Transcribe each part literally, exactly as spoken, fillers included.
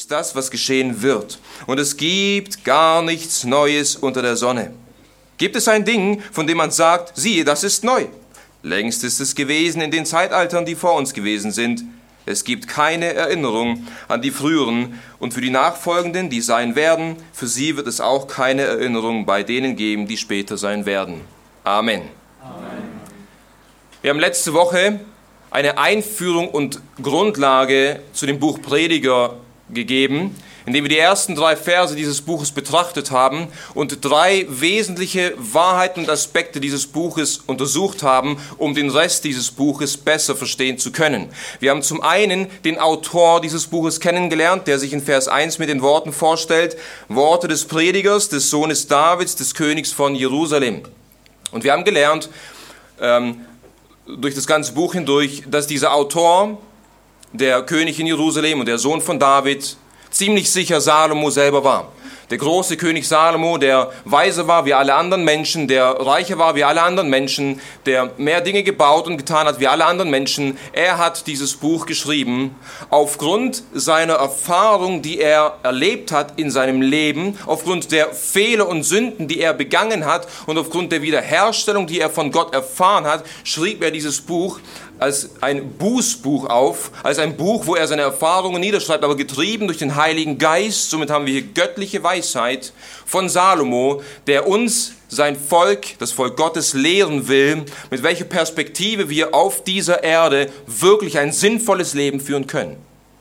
ist das, was geschehen wird. Und es gibt gar nichts Neues unter der Sonne. Gibt es ein Ding, von dem man sagt, siehe, das ist neu? Längst ist es gewesen in den Zeitaltern, die vor uns gewesen sind. Es gibt keine Erinnerung an die früheren, und für die nachfolgenden, die sein werden, für sie wird es auch keine Erinnerung bei denen geben, die später sein werden. Amen. Amen. Wir haben letzte Woche eine Einführung und Grundlage zu dem Buch Prediger gegeben, indem wir die ersten drei Verse dieses Buches betrachtet haben und drei wesentliche Wahrheiten und Aspekte dieses Buches untersucht haben, um den Rest dieses Buches besser verstehen zu können. Wir haben zum einen den Autor dieses Buches kennengelernt, der sich in Vers eins mit den Worten vorstellt, Worte des Predigers, des Sohnes Davids, des Königs von Jerusalem. Und wir haben gelernt, ähm, durch das ganze Buch hindurch, dass dieser Autor, der König in Jerusalem und der Sohn von David, ziemlich sicher Salomo selber war. Der große König Salomo, der weise war wie alle anderen Menschen, der reicher war wie alle anderen Menschen, der mehr Dinge gebaut und getan hat wie alle anderen Menschen. Er hat dieses Buch geschrieben aufgrund seiner Erfahrung, die er erlebt hat in seinem Leben, aufgrund der Fehler und Sünden, die er begangen hat und aufgrund der Wiederherstellung, die er von Gott erfahren hat, schrieb er dieses Buch als ein Bußbuch auf, als ein Buch, wo er seine Erfahrungen niederschreibt, aber getrieben durch den Heiligen Geist. Somit haben wir hier göttliche Weisheit von Salomo, der uns, sein Volk, das Volk Gottes, lehren will, mit welcher Perspektive wir auf dieser Erde wirklich ein sinnvolles Leben führen können.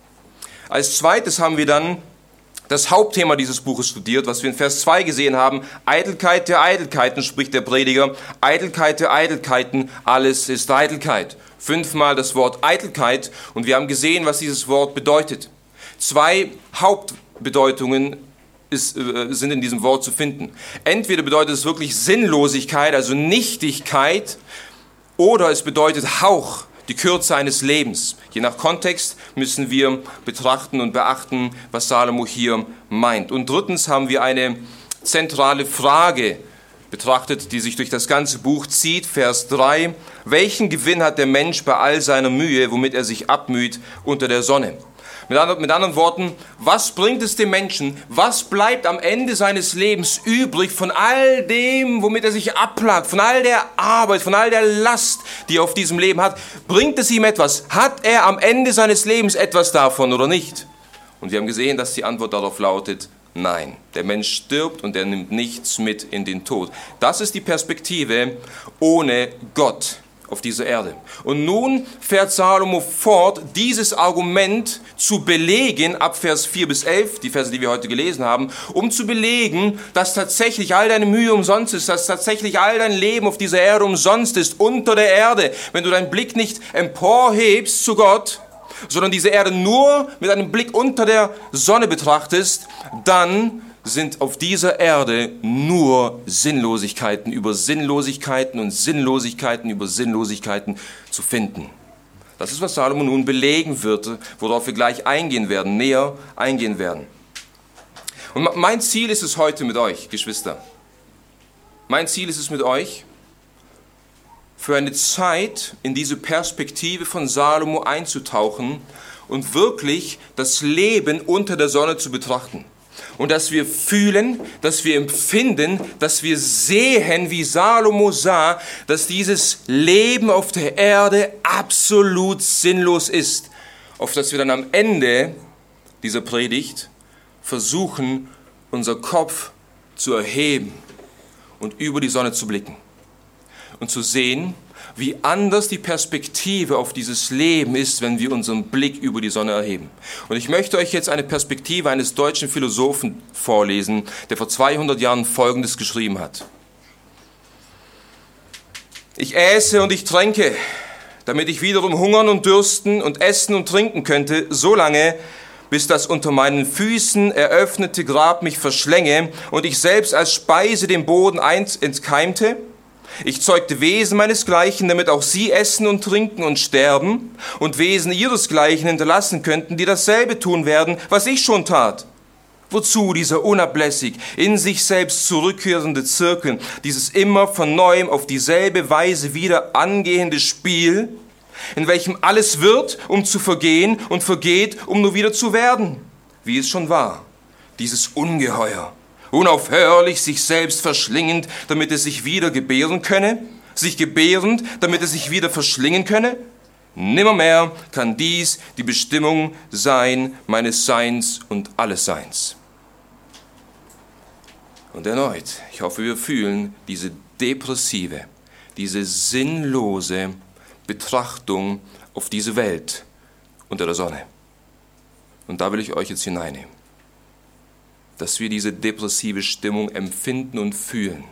Als zweites haben wir dann das Hauptthema dieses Buches studiert, was wir in Vers zwei gesehen haben. Eitelkeit der Eitelkeiten, spricht der Prediger. Eitelkeit der Eitelkeiten, alles ist Eitelkeit. Fünfmal das Wort Eitelkeit, und wir haben gesehen, was dieses Wort bedeutet. Zwei Hauptbedeutungen ist, äh, sind in diesem Wort zu finden. Entweder bedeutet es wirklich Sinnlosigkeit, also Nichtigkeit, oder es bedeutet Hauch, die Kürze eines Lebens. Je nach Kontext müssen wir betrachten und beachten, was Salomo hier meint. Und drittens haben wir eine zentrale Frage betrachtet, die sich durch das ganze Buch zieht. Vers drei. Welchen Gewinn hat der Mensch bei all seiner Mühe, womit er sich abmüht unter der Sonne? Mit anderen, mit anderen Worten, was bringt es dem Menschen? Was bleibt am Ende seines Lebens übrig von all dem, womit er sich abplagt, von all der Arbeit, von all der Last, die er auf diesem Leben hat? Bringt es ihm etwas? Hat er am Ende seines Lebens etwas davon oder nicht? Und wir haben gesehen, dass die Antwort darauf lautet, nein. Der Mensch stirbt und er nimmt nichts mit in den Tod. Das ist die Perspektive ohne Gott auf dieser Erde. Und nun fährt Salomo fort, dieses Argument zu belegen, ab Vers vier bis elf, die Verse, die wir heute gelesen haben, um zu belegen, dass tatsächlich all deine Mühe umsonst ist, dass tatsächlich all dein Leben auf dieser Erde umsonst ist, unter der Erde. Wenn du deinen Blick nicht emporhebst zu Gott, sondern diese Erde nur mit einem Blick unter der Sonne betrachtest, dann sind auf dieser Erde nur Sinnlosigkeiten über Sinnlosigkeiten und Sinnlosigkeiten über Sinnlosigkeiten zu finden. Das ist, was Salomo nun belegen wird, worauf wir gleich eingehen werden, näher eingehen werden. Und mein Ziel ist es heute mit euch, Geschwister. Mein Ziel ist es mit euch, für eine Zeit in diese Perspektive von Salomo einzutauchen und wirklich das Leben unter der Sonne zu betrachten. Und dass wir fühlen, dass wir empfinden, dass wir sehen, wie Salomo sah, dass dieses Leben auf der Erde absolut sinnlos ist. Auf das wir dann am Ende dieser Predigt versuchen, unser Kopf zu erheben und über die Sonne zu blicken. Und zu sehen, wie anders die Perspektive auf dieses Leben ist, wenn wir unseren Blick über die Sonne erheben. Und ich möchte euch jetzt eine Perspektive eines deutschen Philosophen vorlesen, der vor zweihundert Jahren Folgendes geschrieben hat. Ich äße und ich tränke, damit ich wiederum hungern und dürsten und essen und trinken könnte, so lange, bis das unter meinen Füßen eröffnete Grab mich verschlänge und ich selbst als Speise dem Boden entkeimte. Ich zeugte Wesen meinesgleichen, damit auch sie essen und trinken und sterben und Wesen ihresgleichen hinterlassen könnten, die dasselbe tun werden, was ich schon tat. Wozu dieser unablässig in sich selbst zurückkehrende Zirkeln, dieses immer von Neuem auf dieselbe Weise wieder angehende Spiel, in welchem alles wird, um zu vergehen und vergeht, um nur wieder zu werden? wie es schon war, dieses Ungeheuer, unaufhörlich sich selbst verschlingend, damit es sich wieder gebären könne, sich gebärend, damit es sich wieder verschlingen könne? Nimmermehr kann dies die Bestimmung sein meines Seins und alles Seins. Und erneut, ich hoffe, wir fühlen diese depressive, diese sinnlose Betrachtung auf diese Welt unter der Sonne. Und da will ich euch jetzt hineinnehmen, dass wir diese depressive Stimmung empfinden und fühlen,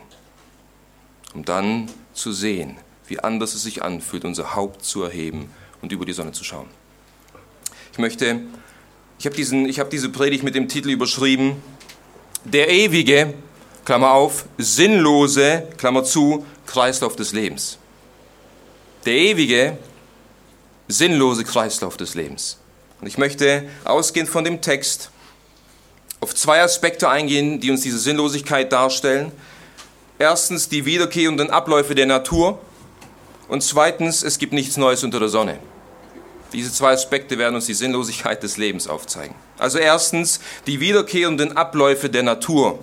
um dann zu sehen, wie anders es sich anfühlt, unser Haupt zu erheben und über die Sonne zu schauen. Ich möchte, ich habe diesen, ich habe diese Predigt mit dem Titel überschrieben, der ewige, Klammer auf, sinnlose, Klammer zu, Kreislauf des Lebens. Der ewige, sinnlose Kreislauf des Lebens. Und ich möchte, ausgehend von dem Text, auf zwei Aspekte eingehen, die uns diese Sinnlosigkeit darstellen. Erstens die wiederkehrenden Abläufe der Natur und zweitens, es gibt nichts Neues unter der Sonne. Diese zwei Aspekte werden uns die Sinnlosigkeit des Lebens aufzeigen. Also erstens die wiederkehrenden Abläufe der Natur.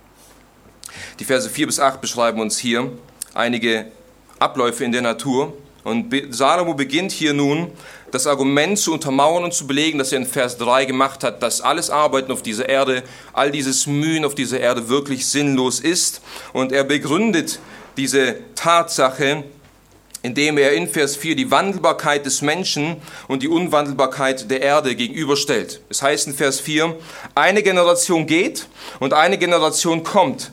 Die Verse vier bis acht beschreiben uns hier einige Abläufe in der Natur. Und Salomo beginnt hier nun, das Argument zu untermauern und zu belegen, das er in Vers drei gemacht hat, dass alles Arbeiten auf dieser Erde, all dieses Mühen auf dieser Erde wirklich sinnlos ist. Und er begründet diese Tatsache, indem er in Vers vier die Wandelbarkeit des Menschen und die Unwandelbarkeit der Erde gegenüberstellt. Es heißt in Vers vier, eine Generation geht und eine Generation kommt,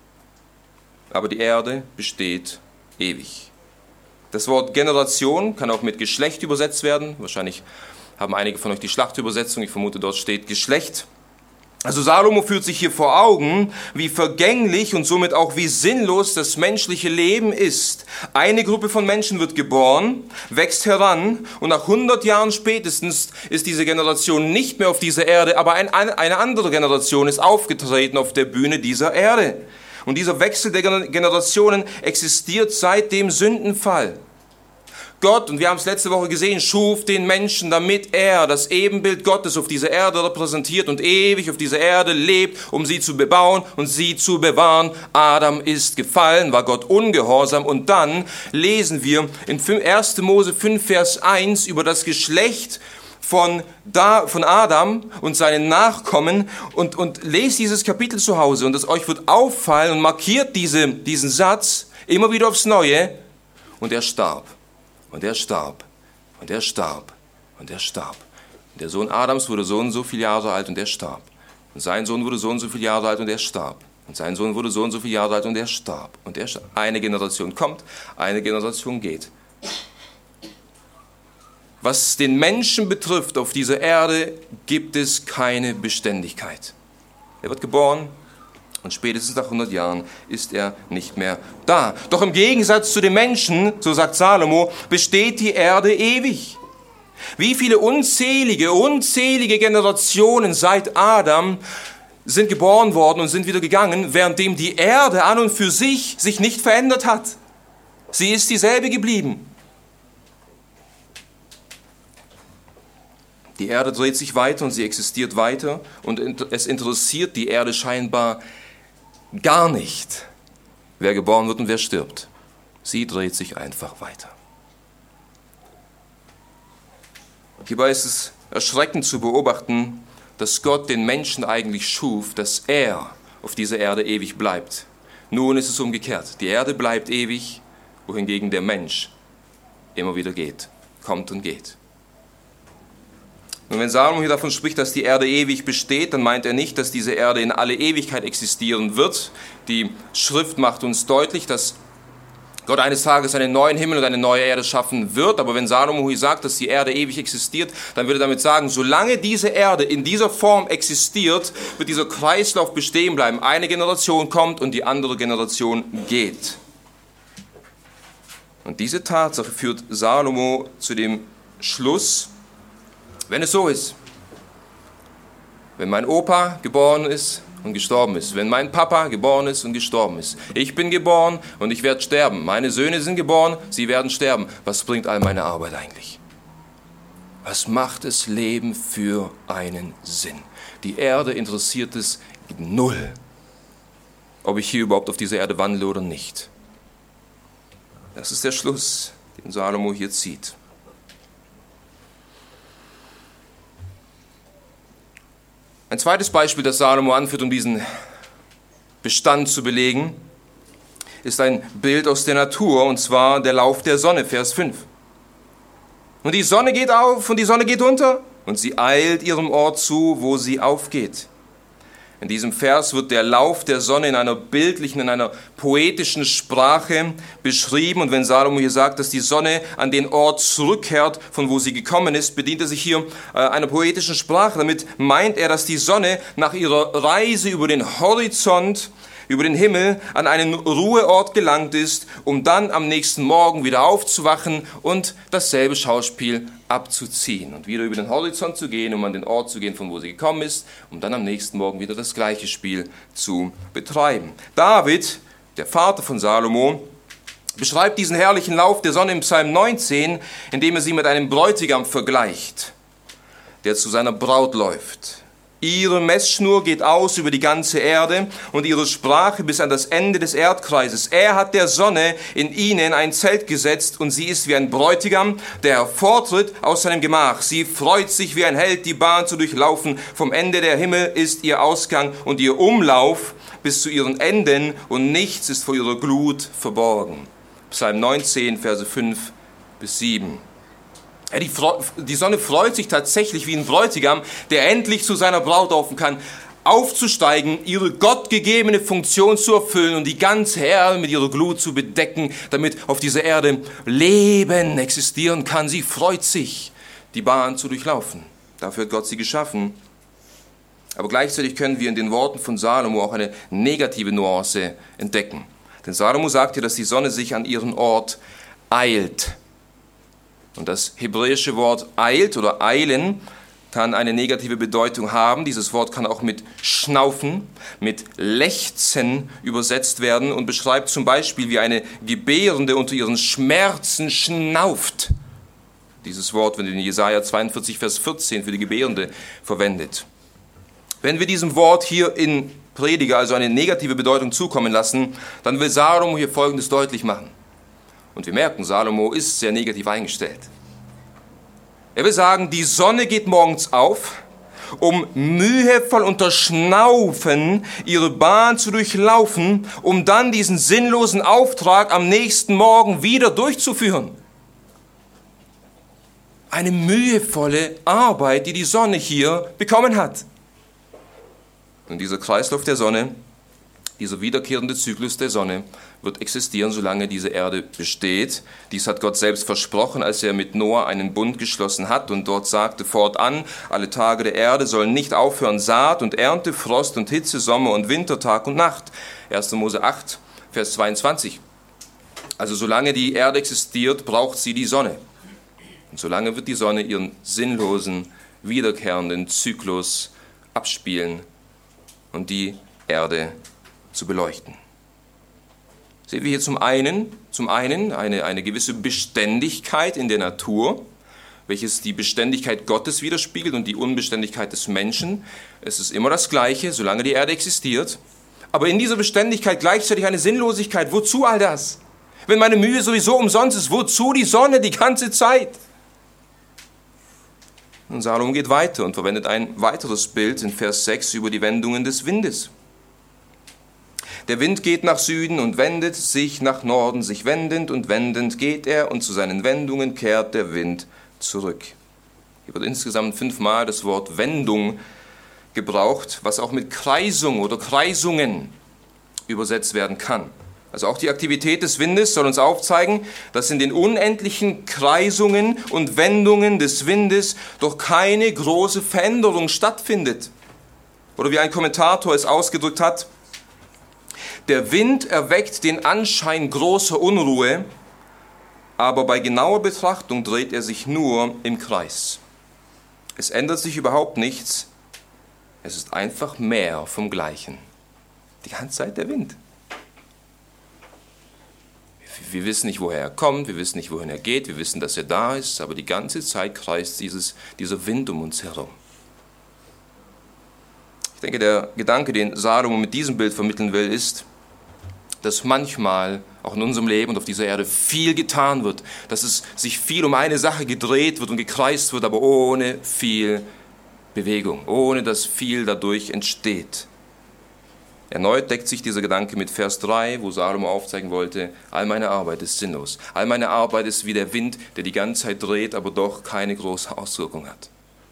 aber die Erde besteht ewig. Das Wort Generation kann auch mit Geschlecht übersetzt werden. Wahrscheinlich haben einige von euch die Schlachtübersetzung. Ich vermute, dort steht Geschlecht. Also Salomo führt sich hier vor Augen, wie vergänglich und somit auch wie sinnlos das menschliche Leben ist. Eine Gruppe von Menschen wird geboren, wächst heran und nach hundert Jahren spätestens ist diese Generation nicht mehr auf dieser Erde, aber ein, eine andere Generation ist aufgetreten auf der Bühne dieser Erde. Und dieser Wechsel der Generationen existiert seit dem Sündenfall. Gott, und wir haben es letzte Woche gesehen, schuf den Menschen, damit er das Ebenbild Gottes auf dieser Erde repräsentiert und ewig auf dieser Erde lebt, um sie zu bebauen und sie zu bewahren. Adam ist gefallen, war Gott ungehorsam. Und dann lesen wir in erster Mose fünf, Vers eins über das Geschlecht von, da, von Adam und seinen Nachkommen und, und lest dieses Kapitel zu Hause und es euch wird auffallen und markiert diese, diesen Satz immer wieder aufs Neue. Und er starb, und er starb, und er starb, und er starb. Und der Sohn Adams wurde so und so viele Jahre alt und er starb. Und sein Sohn wurde so und so viele Jahre alt und er starb. Und sein Sohn wurde so und so viele Jahre alt und er starb. Und er starb. Eine Generation kommt, eine Generation geht. Was den Menschen betrifft, auf dieser Erde gibt es keine Beständigkeit. Er wird geboren und spätestens nach hundert Jahren ist er nicht mehr da. Doch im Gegensatz zu den Menschen, so sagt Salomo, besteht die Erde ewig. Wie viele unzählige, unzählige Generationen seit Adam sind geboren worden und sind wieder gegangen, währenddem die Erde an und für sich sich nicht verändert hat. Sie ist dieselbe geblieben. Die Erde dreht sich weiter und sie existiert weiter und es interessiert die Erde scheinbar gar nicht, wer geboren wird und wer stirbt. Sie dreht sich einfach weiter. Hierbei ist es erschreckend zu beobachten, dass Gott den Menschen eigentlich schuf, dass er auf dieser Erde ewig bleibt. Nun ist es umgekehrt. Die Erde bleibt ewig, wohingegen der Mensch immer wieder geht, kommt und geht. Und wenn Salomo hier davon spricht, dass die Erde ewig besteht, dann meint er nicht, dass diese Erde in alle Ewigkeit existieren wird. Die Schrift macht uns deutlich, dass Gott eines Tages einen neuen Himmel und eine neue Erde schaffen wird. Aber wenn Salomo hier sagt, dass die Erde ewig existiert, dann würde er damit sagen, solange diese Erde in dieser Form existiert, wird dieser Kreislauf bestehen bleiben. Eine Generation kommt und die andere Generation geht. Und diese Tatsache führt Salomo zu dem Schluss, wenn es so ist, wenn mein Opa geboren ist und gestorben ist, wenn mein Papa geboren ist und gestorben ist, ich bin geboren und ich werde sterben, meine Söhne sind geboren, sie werden sterben, was bringt all meine Arbeit eigentlich? Was macht das Leben für einen Sinn? Die Erde interessiert es null, ob ich hier überhaupt auf dieser Erde wandle oder nicht. Das ist der Schluss, den Salomo hier zieht. Ein zweites Beispiel, das Salomo anführt, um diesen Bestand zu belegen, ist ein Bild aus der Natur, und zwar der Lauf der Sonne, Vers fünf. Und die Sonne geht auf und die Sonne geht unter und sie eilt ihrem Ort zu, wo sie aufgeht. In diesem Vers wird der Lauf der Sonne in einer bildlichen, in einer poetischen Sprache beschrieben. Und wenn Salomo hier sagt, dass die Sonne an den Ort zurückkehrt, von wo sie gekommen ist, bedient er sich hier äh, einer poetischen Sprache. Damit meint er, dass die Sonne nach ihrer Reise über den Horizont, über den Himmel an einen Ruheort gelangt ist, um dann am nächsten Morgen wieder aufzuwachen und dasselbe Schauspiel abzuziehen und wieder über den Horizont zu gehen, um an den Ort zu gehen, von wo sie gekommen ist, um dann am nächsten Morgen wieder das gleiche Spiel zu betreiben. David, der Vater von Salomo, beschreibt diesen herrlichen Lauf der Sonne im Psalm neunzehn, indem er sie mit einem Bräutigam vergleicht, der zu seiner Braut läuft. Ihre Messschnur geht aus über die ganze Erde und ihre Sprache bis an das Ende des Erdkreises. Er hat der Sonne in ihnen ein Zelt gesetzt und sie ist wie ein Bräutigam, der hervortritt aus seinem Gemach. Sie freut sich wie ein Held, die Bahn zu durchlaufen. Vom Ende der Himmel ist ihr Ausgang und ihr Umlauf bis zu ihren Enden und nichts ist vor ihrer Glut verborgen. Psalm neunzehn, Verse fünf bis sieben. Ja, die, die Sonne freut sich tatsächlich wie ein Bräutigam, der endlich zu seiner Braut laufen kann, aufzusteigen, ihre gottgegebene Funktion zu erfüllen und die ganze Erde mit ihrer Glut zu bedecken, damit auf dieser Erde Leben existieren kann. Sie freut sich, die Bahn zu durchlaufen. Dafür hat Gott sie geschaffen. Aber gleichzeitig können wir in den Worten von Salomo auch eine negative Nuance entdecken. Denn Salomo sagt hier, dass die Sonne sich an ihren Ort eilt. Und das hebräische Wort eilt oder eilen kann eine negative Bedeutung haben. Dieses Wort kann auch mit Schnaufen, mit Lechzen übersetzt werden und beschreibt zum Beispiel, wie eine Gebärende unter ihren Schmerzen schnauft. Dieses Wort wird in Jesaja zweiundvierzig, Vers vierzehn für die Gebärende verwendet. Wenn wir diesem Wort hier in Prediger also eine negative Bedeutung zukommen lassen, dann will Salomo hier Folgendes deutlich machen. Und wir merken, Salomo ist sehr negativ eingestellt. Er will sagen, die Sonne geht morgens auf, um mühevoll unter Schnaufen ihre Bahn zu durchlaufen, um dann diesen sinnlosen Auftrag am nächsten Morgen wieder durchzuführen. Eine mühevolle Arbeit, die die Sonne hier bekommen hat. Und dieser Kreislauf der Sonne, dieser wiederkehrende Zyklus der Sonne wird existieren, solange diese Erde besteht. Dies hat Gott selbst versprochen, als er mit Noah einen Bund geschlossen hat und dort sagte fortan, alle Tage der Erde sollen nicht aufhören, Saat und Ernte, Frost und Hitze, Sommer und Winter, Tag und Nacht. erster Mose acht, Vers zweiundzwanzig. Also solange die Erde existiert, braucht sie die Sonne. Und solange wird die Sonne ihren sinnlosen, wiederkehrenden Zyklus abspielen und die Erde zu beleuchten. Sehen wir hier zum einen, zum einen eine, eine gewisse Beständigkeit in der Natur, welches die Beständigkeit Gottes widerspiegelt und die Unbeständigkeit des Menschen. Es ist immer das Gleiche, solange die Erde existiert. Aber in dieser Beständigkeit gleichzeitig eine Sinnlosigkeit. Wozu all das? Wenn meine Mühe sowieso umsonst ist, wozu die Sonne die ganze Zeit? Und Salomo geht weiter und verwendet ein weiteres Bild in Vers sechs über die Wendungen des Windes. Der Wind geht nach Süden und wendet sich nach Norden, sich wendend und wendend geht er und zu seinen Wendungen kehrt der Wind zurück. Hier wird insgesamt fünfmal das Wort Wendung gebraucht, was auch mit Kreisung oder Kreisungen übersetzt werden kann. Also auch die Aktivität des Windes soll uns aufzeigen, dass in den unendlichen Kreisungen und Wendungen des Windes doch keine große Veränderung stattfindet. Oder wie ein Kommentator es ausgedrückt hat, der Wind erweckt den Anschein großer Unruhe, aber bei genauer Betrachtung dreht er sich nur im Kreis. Es ändert sich überhaupt nichts, es ist einfach mehr vom Gleichen. Die ganze Zeit der Wind. Wir Wir wissen nicht, woher er kommt, wir wissen nicht, wohin er geht, wir wissen, dass er da ist, aber die ganze Zeit kreist dieses, dieser Wind um uns herum. Ich denke, der Gedanke, den Salomo mit diesem Bild vermitteln will, ist, dass manchmal auch in unserem Leben und auf dieser Erde viel getan wird, dass es sich viel um eine Sache gedreht wird und gekreist wird, aber ohne viel Bewegung, ohne dass viel dadurch entsteht. Erneut deckt sich dieser Gedanke mit Vers drei, wo Salomo aufzeigen wollte, all meine Arbeit ist sinnlos. All meine Arbeit ist wie der Wind, der die ganze Zeit dreht, aber doch keine große Auswirkung hat.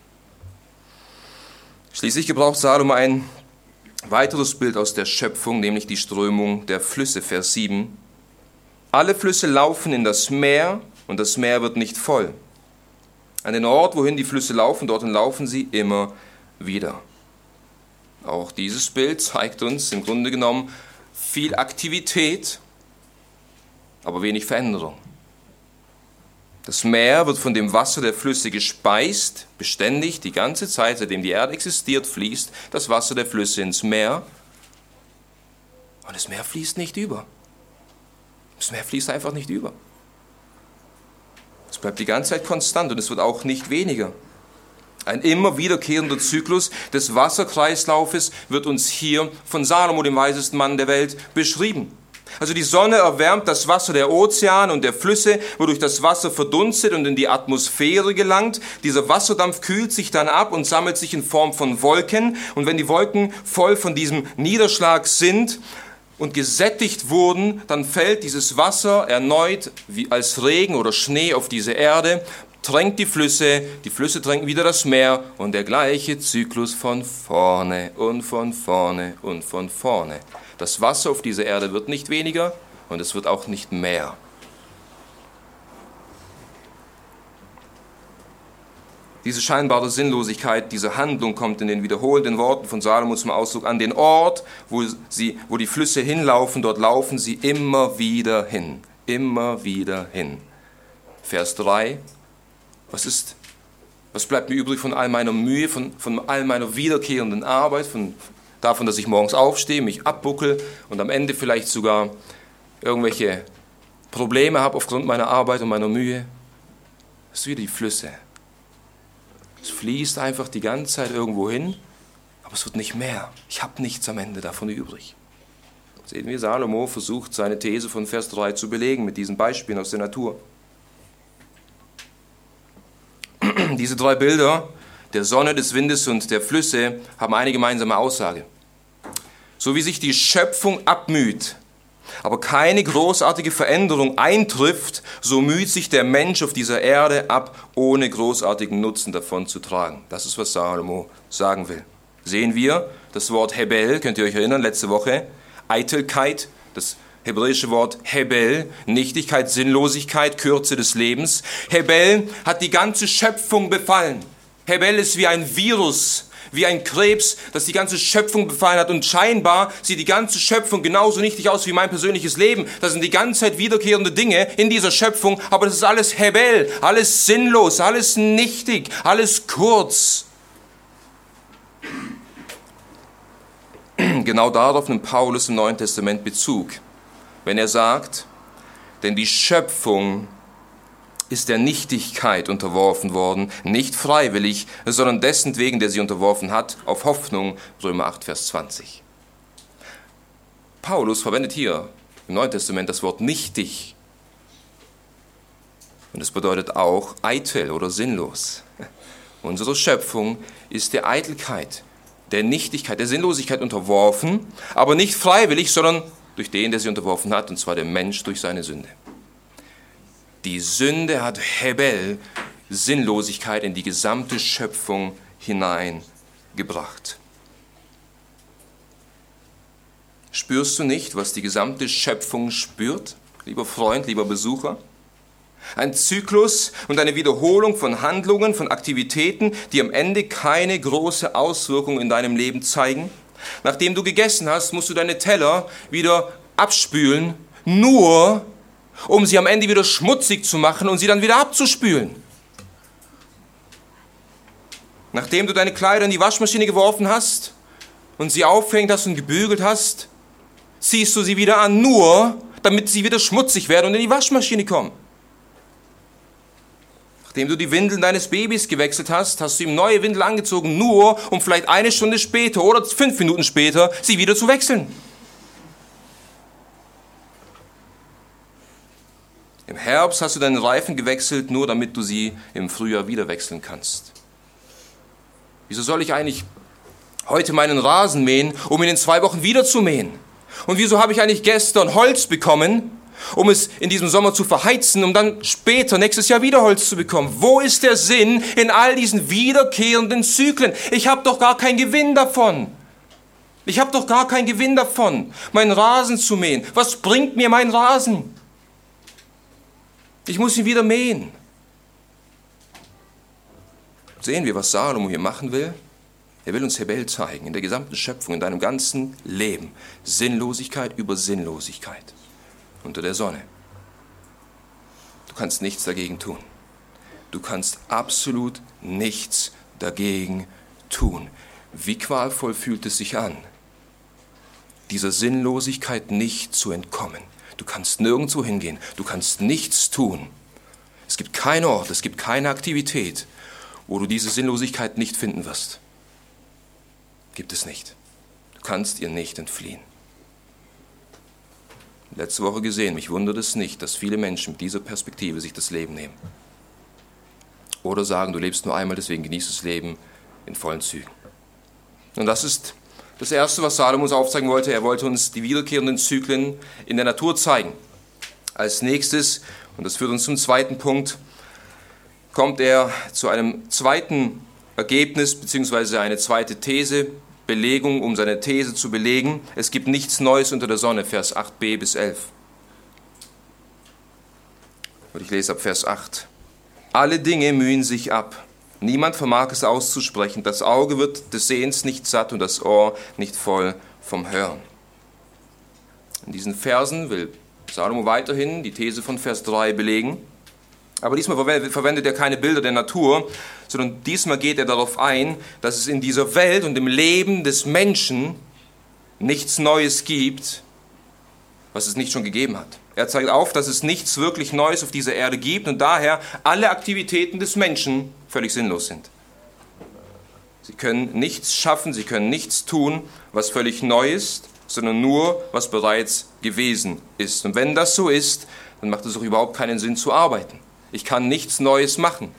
Schließlich gebraucht Salomo ein weiteres Bild aus der Schöpfung, nämlich die Strömung der Flüsse, Vers sieben. Alle Flüsse laufen in das Meer und das Meer wird nicht voll. An den Ort, wohin die Flüsse laufen, dorthin laufen sie immer wieder. Auch dieses Bild zeigt uns im Grunde genommen viel Aktivität, aber wenig Veränderung. Das Meer wird von dem Wasser der Flüsse gespeist, beständig, die ganze Zeit, seitdem die Erde existiert, fließt das Wasser der Flüsse ins Meer. Und das Meer fließt nicht über. Das Meer fließt einfach nicht über. Es bleibt die ganze Zeit konstant und es wird auch nicht weniger. Ein immer wiederkehrender Zyklus des Wasserkreislaufes wird uns hier von Salomo, dem weisesten Mann der Welt, beschrieben. Also die Sonne erwärmt das Wasser der Ozeane und der Flüsse, wodurch das Wasser verdunstet und in die Atmosphäre gelangt. Dieser Wasserdampf kühlt sich dann ab und sammelt sich in Form von Wolken. Und wenn die Wolken voll von diesem Niederschlag sind und gesättigt wurden, dann fällt dieses Wasser erneut wie als Regen oder Schnee auf diese Erde, tränkt die Flüsse, die Flüsse tränken wieder das Meer und der gleiche Zyklus von vorne und von vorne und von vorne. Das Wasser auf dieser Erde wird nicht weniger und es wird auch nicht mehr. Diese scheinbare Sinnlosigkeit, diese Handlung kommt in den wiederholenden Worten von Salomo zum Ausdruck. An den Ort, wo, sie, wo die Flüsse hinlaufen, dort laufen sie immer wieder hin. Immer wieder hin. Vers drei. Was ist, was bleibt mir übrig von all meiner Mühe, von, von all meiner wiederkehrenden Arbeit, von, davon, dass ich morgens aufstehe, mich abbuckel und am Ende vielleicht sogar irgendwelche Probleme habe aufgrund meiner Arbeit und meiner Mühe? Das ist wie die Flüsse. Es fließt einfach die ganze Zeit irgendwo hin, aber es wird nicht mehr. Ich habe nichts am Ende davon übrig. Sehen wir, Salomo versucht, seine These von Vers drei zu belegen mit diesen Beispielen aus der Natur. Diese drei Bilder, der Sonne, des Windes und der Flüsse, haben eine gemeinsame Aussage. So wie sich die Schöpfung abmüht, aber keine großartige Veränderung eintrifft, so müht sich der Mensch auf dieser Erde ab, ohne großartigen Nutzen davon zu tragen. Das ist, was Salomo sagen will. Sehen wir das Wort Hebel, könnt ihr euch erinnern, letzte Woche, Eitelkeit, das hebräische Wort Hebel, Nichtigkeit, Sinnlosigkeit, Kürze des Lebens. Hebel hat die ganze Schöpfung befallen. Hebel ist wie ein Virus, wie ein Krebs, das die ganze Schöpfung befallen hat. Und scheinbar sieht die ganze Schöpfung genauso nichtig aus wie mein persönliches Leben. Das sind die ganze Zeit wiederkehrende Dinge in dieser Schöpfung, aber das ist alles Hebel, alles sinnlos, alles nichtig, alles kurz. Genau darauf nimmt Paulus im Neuen Testament Bezug, wenn er sagt, denn die Schöpfung ist der Nichtigkeit unterworfen worden, nicht freiwillig, sondern dessen wegen, der sie unterworfen hat, auf Hoffnung, Römer acht, Vers zwanzig. Paulus verwendet hier im Neuen Testament das Wort nichtig. Und es bedeutet auch eitel oder sinnlos. Unsere Schöpfung ist der Eitelkeit, der Nichtigkeit, der Sinnlosigkeit unterworfen, aber nicht freiwillig, sondern durch den, der sie unterworfen hat, und zwar der Mensch durch seine Sünde. Die Sünde hat Hebel, Sinnlosigkeit, in die gesamte Schöpfung hineingebracht. Spürst du nicht, was die gesamte Schöpfung spürt, lieber Freund, lieber Besucher? Ein Zyklus und eine Wiederholung von Handlungen, von Aktivitäten, die am Ende keine große Auswirkung in deinem Leben zeigen. Nachdem du gegessen hast, musst du deine Teller wieder abspülen, nur um sie am Ende wieder schmutzig zu machen und sie dann wieder abzuspülen. Nachdem du deine Kleider in die Waschmaschine geworfen hast und sie aufgehängt hast und gebügelt hast, ziehst du sie wieder an, nur damit sie wieder schmutzig werden und in die Waschmaschine kommen. Nachdem du die Windeln deines Babys gewechselt hast, hast du ihm neue Windeln angezogen, nur um vielleicht eine Stunde später oder fünf Minuten später sie wieder zu wechseln. Im Herbst hast du deinen Reifen gewechselt, nur damit du sie im Frühjahr wieder wechseln kannst. Wieso soll ich eigentlich heute meinen Rasen mähen, um ihn in zwei Wochen wieder zu mähen? Und wieso habe ich eigentlich gestern Holz bekommen, um es in diesem Sommer zu verheizen, um dann später, nächstes Jahr wieder Holz zu bekommen? Wo ist der Sinn in all diesen wiederkehrenden Zyklen? Ich habe doch gar keinen Gewinn davon. Ich habe doch gar keinen Gewinn davon, meinen Rasen zu mähen. Was bringt mir mein Rasen? Ich muss ihn wieder mähen. Sehen wir, was Salomo hier machen will? Er will uns die Welt zeigen, in der gesamten Schöpfung, in deinem ganzen Leben. Sinnlosigkeit über Sinnlosigkeit unter der Sonne. Du kannst nichts dagegen tun. Du kannst absolut nichts dagegen tun. Wie qualvoll fühlt es sich an, dieser Sinnlosigkeit nicht zu entkommen. Du kannst nirgendwo hingehen, du kannst nichts tun. Es gibt keinen Ort, es gibt keine Aktivität, wo du diese Sinnlosigkeit nicht finden wirst. Gibt es nicht. Du kannst ihr nicht entfliehen. Letzte Woche gesehen, mich wundert es nicht, dass viele Menschen mit dieser Perspektive sich das Leben nehmen. Oder sagen, du lebst nur einmal, deswegen genießt das Leben in vollen Zügen. Und das ist das Erste, was Salomo uns aufzeigen wollte. Er wollte uns die wiederkehrenden Zyklen in der Natur zeigen. Als nächstes, und das führt uns zum zweiten Punkt, kommt er zu einem zweiten Ergebnis, beziehungsweise eine zweite These, Belegung, um seine These zu belegen. Es gibt nichts Neues unter der Sonne, Vers acht b bis elf. Und ich lese ab Vers acht. Alle Dinge mühen sich ab. Niemand vermag es auszusprechen. Das Auge wird des Sehens nicht satt und das Ohr nicht voll vom Hören. In diesen Versen will Salomo weiterhin die These von Vers drei belegen. Aber diesmal verwendet er keine Bilder der Natur, sondern diesmal geht er darauf ein, dass es in dieser Welt und im Leben des Menschen nichts Neues gibt, was es nicht schon gegeben hat. Er zeigt auf, dass es nichts wirklich Neues auf dieser Erde gibt und daher alle Aktivitäten des Menschen völlig sinnlos sind. Sie können nichts schaffen, sie können nichts tun, was völlig neu ist, sondern nur, was bereits gewesen ist. Und wenn das so ist, dann macht es auch überhaupt keinen Sinn zu arbeiten. Ich kann nichts Neues machen,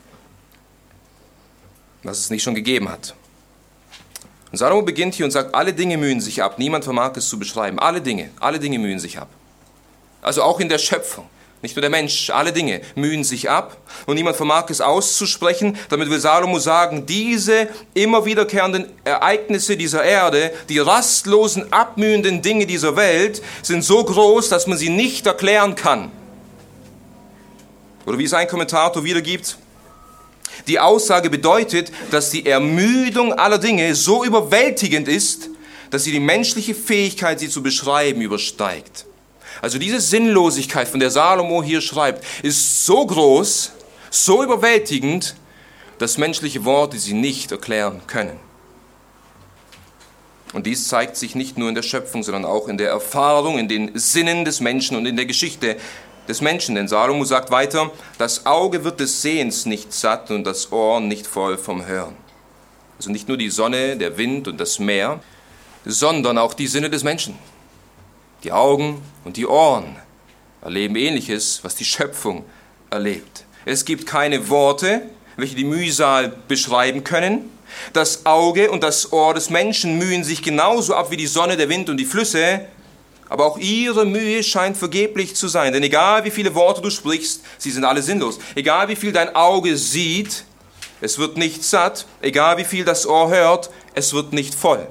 was es nicht schon gegeben hat. Und Salomo beginnt hier und sagt, alle Dinge mühen sich ab. Niemand vermag es zu beschreiben. Alle Dinge, alle Dinge mühen sich ab. Also auch in der Schöpfung. Nicht nur der Mensch, alle Dinge mühen sich ab. Und niemand vermag es auszusprechen. Damit will Salomo sagen, diese immer wiederkehrenden Ereignisse dieser Erde, die rastlosen, abmühenden Dinge dieser Welt, sind so groß, dass man sie nicht erklären kann. Oder wie es ein Kommentator wiedergibt, die Aussage bedeutet, dass die Ermüdung aller Dinge so überwältigend ist, dass sie die menschliche Fähigkeit, sie zu beschreiben, übersteigt. Also diese Sinnlosigkeit, von der Salomo hier schreibt, ist so groß, so überwältigend, dass menschliche Worte sie nicht erklären können. Und dies zeigt sich nicht nur in der Schöpfung, sondern auch in der Erfahrung, in den Sinnen des Menschen und in der Geschichte des Menschen. Denn Salomo sagt weiter, das Auge wird des Sehens nicht satt und das Ohr nicht voll vom Hören. Also nicht nur die Sonne, der Wind und das Meer, sondern auch die Sinne des Menschen. Die Augen und die Ohren erleben Ähnliches, was die Schöpfung erlebt. Es gibt keine Worte, welche die Mühsal beschreiben können. Das Auge und das Ohr des Menschen mühen sich genauso ab wie die Sonne, der Wind und die Flüsse, aber auch ihre Mühe scheint vergeblich zu sein. Denn egal wie viele Worte du sprichst, sie sind alle sinnlos. Egal wie viel dein Auge sieht, es wird nicht satt. Egal wie viel das Ohr hört, es wird nicht voll.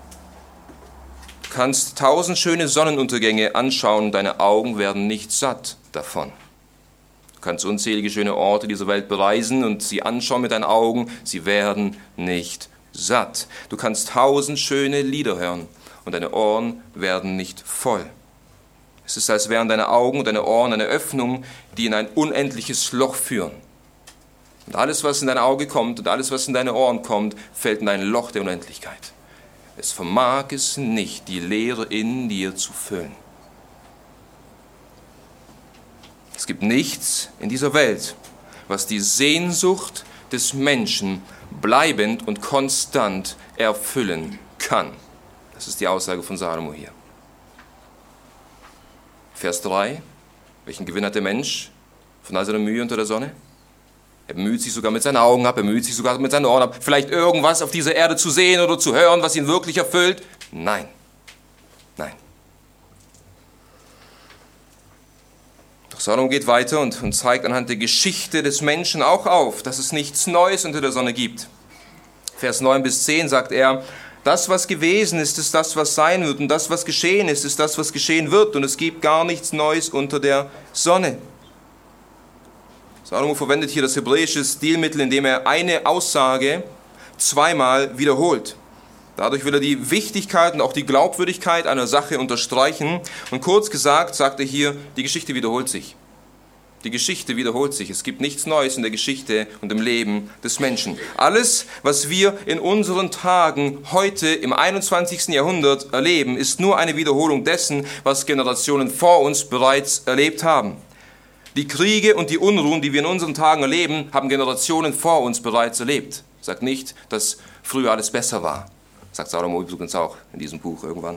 Du kannst tausend schöne Sonnenuntergänge anschauen, deine Augen werden nicht satt davon. Du kannst unzählige schöne Orte dieser Welt bereisen und sie anschauen mit deinen Augen, sie werden nicht satt. Du kannst tausend schöne Lieder hören und deine Ohren werden nicht voll. Es ist, als wären deine Augen und deine Ohren eine Öffnung, die in ein unendliches Loch führen. Und alles, was in dein Auge kommt und alles, was in deine Ohren kommt, fällt in ein Loch der Unendlichkeit. Es vermag es nicht, die Leere in dir zu füllen. Es gibt nichts in dieser Welt, was die Sehnsucht des Menschen bleibend und konstant erfüllen kann. Das ist die Aussage von Salomo hier. Vers drei. Welchen Gewinn hat der Mensch von all seiner Mühe unter der Sonne? Er bemüht sich sogar mit seinen Augen ab, er bemüht sich sogar mit seinen Ohren ab, vielleicht irgendwas auf dieser Erde zu sehen oder zu hören, was ihn wirklich erfüllt. Nein. Nein. Doch Salomo geht weiter und, und zeigt anhand der Geschichte des Menschen auch auf, dass es nichts Neues unter der Sonne gibt. Vers neun bis zehn sagt er, das, was gewesen ist, ist das, was sein wird, und das, was geschehen ist, ist das, was geschehen wird, und es gibt gar nichts Neues unter der Sonne. Salomo verwendet hier das hebräische Stilmittel, indem er eine Aussage zweimal wiederholt. Dadurch will er die Wichtigkeit und auch die Glaubwürdigkeit einer Sache unterstreichen. Und kurz gesagt sagt er hier, die Geschichte wiederholt sich. Die Geschichte wiederholt sich. Es gibt nichts Neues in der Geschichte und im Leben des Menschen. Alles, was wir in unseren Tagen heute im einundzwanzigsten Jahrhundert erleben, ist nur eine Wiederholung dessen, was Generationen vor uns bereits erlebt haben. Die Kriege und die Unruhen, die wir in unseren Tagen erleben, haben Generationen vor uns bereits erlebt. Sagt nicht, dass früher alles besser war. Sagt Salomo übrigens auch in diesem Buch irgendwann.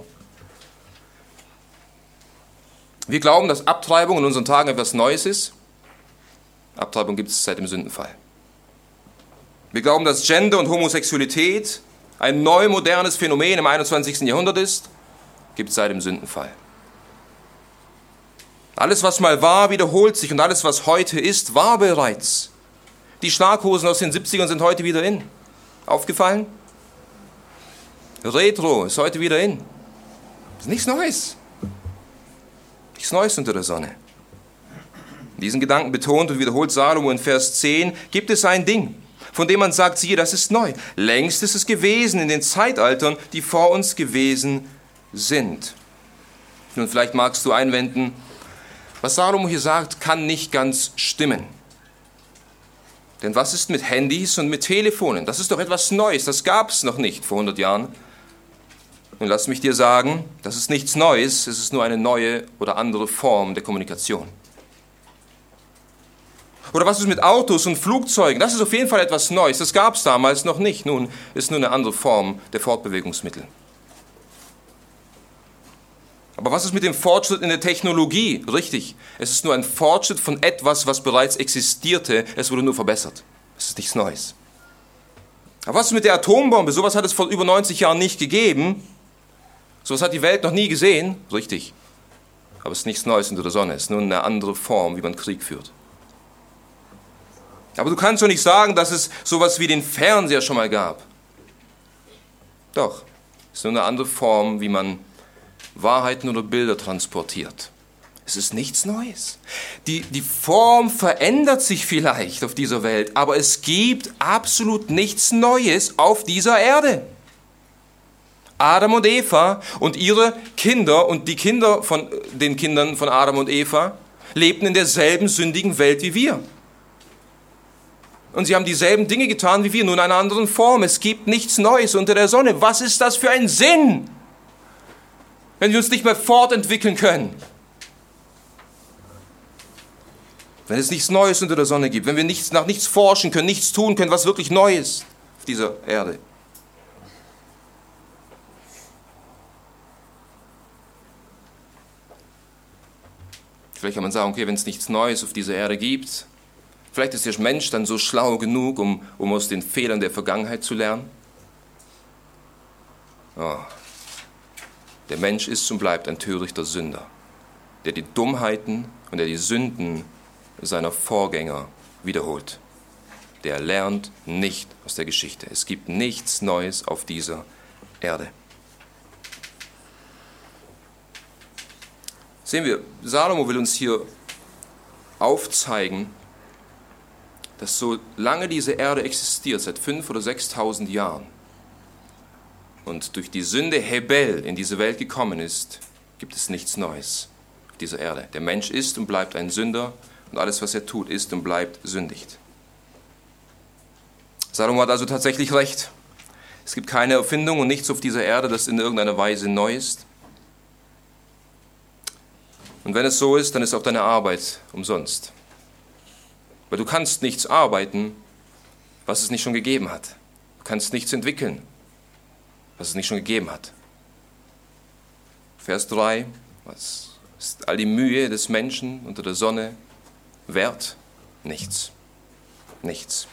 Wir glauben, dass Abtreibung in unseren Tagen etwas Neues ist. Abtreibung gibt es seit dem Sündenfall. Wir glauben, dass Gender und Homosexualität ein neu modernes Phänomen im einundzwanzigsten Jahrhundert ist. Gibt es seit dem Sündenfall. Alles, was mal war, wiederholt sich, und alles, was heute ist, war bereits. Die Schlaghosen aus den siebzigern sind heute wieder in. Aufgefallen? Retro ist heute wieder in. Das ist nichts Neues. Nichts Neues unter der Sonne. Diesen Gedanken betont und wiederholt Salomo in Vers zehn, gibt es ein Ding, von dem man sagt, siehe, das ist neu. Längst ist es gewesen in den Zeitaltern, die vor uns gewesen sind. Nun, vielleicht magst du einwenden, was Salomo hier sagt, kann nicht ganz stimmen. Denn was ist mit Handys und mit Telefonen? Das ist doch etwas Neues, das gab es noch nicht vor hundert Jahren. Nun lass mich dir sagen, das ist nichts Neues, es ist nur eine neue oder andere Form der Kommunikation. Oder was ist mit Autos und Flugzeugen? Das ist auf jeden Fall etwas Neues, das gab es damals noch nicht. Nun ist nur eine andere Form der Fortbewegungsmittel. Aber was ist mit dem Fortschritt in der Technologie? Richtig, es ist nur ein Fortschritt von etwas, was bereits existierte, es wurde nur verbessert. Es ist nichts Neues. Aber was ist mit der Atombombe? Sowas hat es vor über neunzig Jahren nicht gegeben. Sowas hat die Welt noch nie gesehen. Richtig. Aber es ist nichts Neues unter der Sonne. Es ist nur eine andere Form, wie man Krieg führt. Aber du kannst doch nicht sagen, dass es sowas wie den Fernseher schon mal gab. Doch. Es ist nur eine andere Form, wie man Wahrheiten oder Bilder transportiert. Es ist nichts Neues. Die, die Form verändert sich vielleicht auf dieser Welt, aber es gibt absolut nichts Neues auf dieser Erde. Adam und Eva und ihre Kinder und die Kinder von den Kindern von Adam und Eva lebten in derselben sündigen Welt wie wir. Und sie haben dieselben Dinge getan wie wir, nur in einer anderen Form. Es gibt nichts Neues unter der Sonne. Was ist das für ein Sinn, wenn wir uns nicht mehr fortentwickeln können? Wenn es nichts Neues unter der Sonne gibt, wenn wir nichts, nach nichts forschen können, nichts tun können, was wirklich neu ist auf dieser Erde. Vielleicht kann man sagen, okay, wenn es nichts Neues auf dieser Erde gibt, vielleicht ist der Mensch dann so schlau genug, um, um aus den Fehlern der Vergangenheit zu lernen. Oh. Der Mensch ist und bleibt ein törichter Sünder, der die Dummheiten und der die Sünden seiner Vorgänger wiederholt. Der lernt nicht aus der Geschichte. Es gibt nichts Neues auf dieser Erde. Sehen wir, Salomo will uns hier aufzeigen, dass solange diese Erde existiert, seit fünf oder sechstausend Jahren, und durch die Sünde Hebel in diese Welt gekommen ist, gibt es nichts Neues auf dieser Erde. Der Mensch ist und bleibt ein Sünder und alles, was er tut, ist und bleibt sündigt. Salomo hat also tatsächlich recht. Es gibt keine Erfindung und nichts auf dieser Erde, das in irgendeiner Weise neu ist. Und wenn es so ist, dann ist auch deine Arbeit umsonst. Weil du kannst nichts arbeiten, was es nicht schon gegeben hat. Du kannst nichts entwickeln, was es nicht schon gegeben hat. Vers drei, was ist all die Mühe des Menschen unter der Sonne wert? Nichts. Nichts.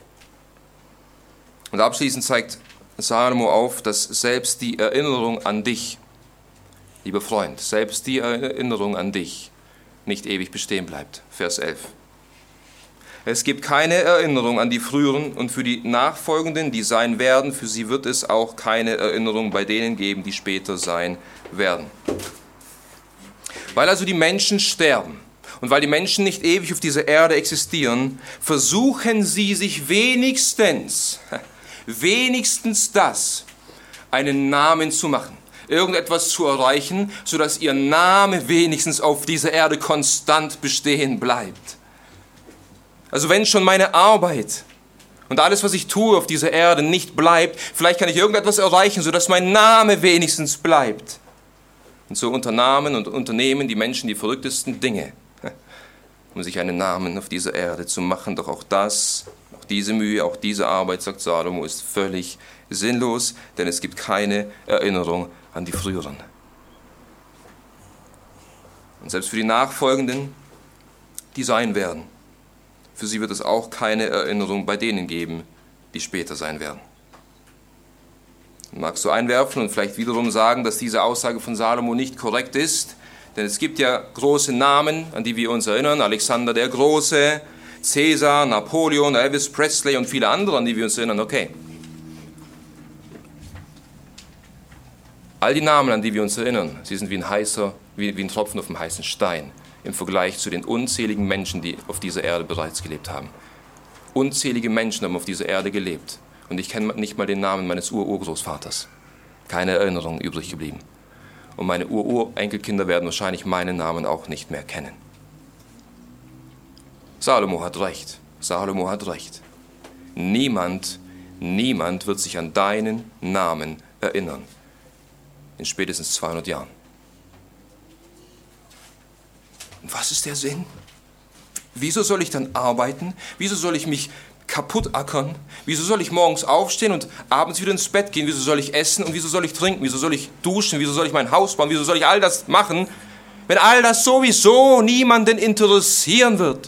Und abschließend zeigt Salomo auf, dass selbst die Erinnerung an dich, lieber Freund, selbst die Erinnerung an dich nicht ewig bestehen bleibt. Vers elf. Es gibt keine Erinnerung an die früheren und für die nachfolgenden, die sein werden, für sie wird es auch keine Erinnerung bei denen geben, die später sein werden. Weil also die Menschen sterben und weil die Menschen nicht ewig auf dieser Erde existieren, versuchen sie sich wenigstens, wenigstens das, einen Namen zu machen, irgendetwas zu erreichen, sodass ihr Name wenigstens auf dieser Erde konstant bestehen bleibt. Also wenn schon meine Arbeit und alles, was ich tue auf dieser Erde, nicht bleibt, vielleicht kann ich irgendetwas erreichen, sodass mein Name wenigstens bleibt. Und so unternahmen und unternehmen die Menschen die verrücktesten Dinge, um sich einen Namen auf dieser Erde zu machen. Doch auch das, auch diese Mühe, auch diese Arbeit, sagt Salomo, ist völlig sinnlos, denn es gibt keine Erinnerung an die früheren. Und selbst für die Nachfolgenden, die sein werden, für sie wird es auch keine Erinnerung bei denen geben, die später sein werden. Magst du einwerfen und vielleicht wiederum sagen, dass diese Aussage von Salomo nicht korrekt ist? Denn es gibt ja große Namen, an die wir uns erinnern. Alexander der Große, Cäsar, Napoleon, Elvis Presley und viele andere, an die wir uns erinnern. Okay. All die Namen, an die wir uns erinnern, sie sind wie ein, heißer, wie, wie ein Tropfen auf dem heißen Stein im Vergleich zu den unzähligen Menschen, die auf dieser Erde bereits gelebt haben. Unzählige Menschen haben auf dieser Erde gelebt. Und ich kenne nicht mal den Namen meines Ur-Urgroßvaters. Keine Erinnerung übrig geblieben. Und meine Ur-Urenkelkinder werden wahrscheinlich meinen Namen auch nicht mehr kennen. Salomo hat recht. Salomo hat recht. Niemand, niemand wird sich an deinen Namen erinnern. In spätestens zweihundert Jahren. Und was ist der Sinn? Wieso soll ich dann arbeiten? Wieso soll ich mich kaputt ackern? Wieso soll ich morgens aufstehen und abends wieder ins Bett gehen? Wieso soll ich essen und wieso soll ich trinken? Wieso soll ich duschen? Wieso soll ich mein Haus bauen? Wieso soll ich all das machen, wenn all das sowieso niemanden interessieren wird?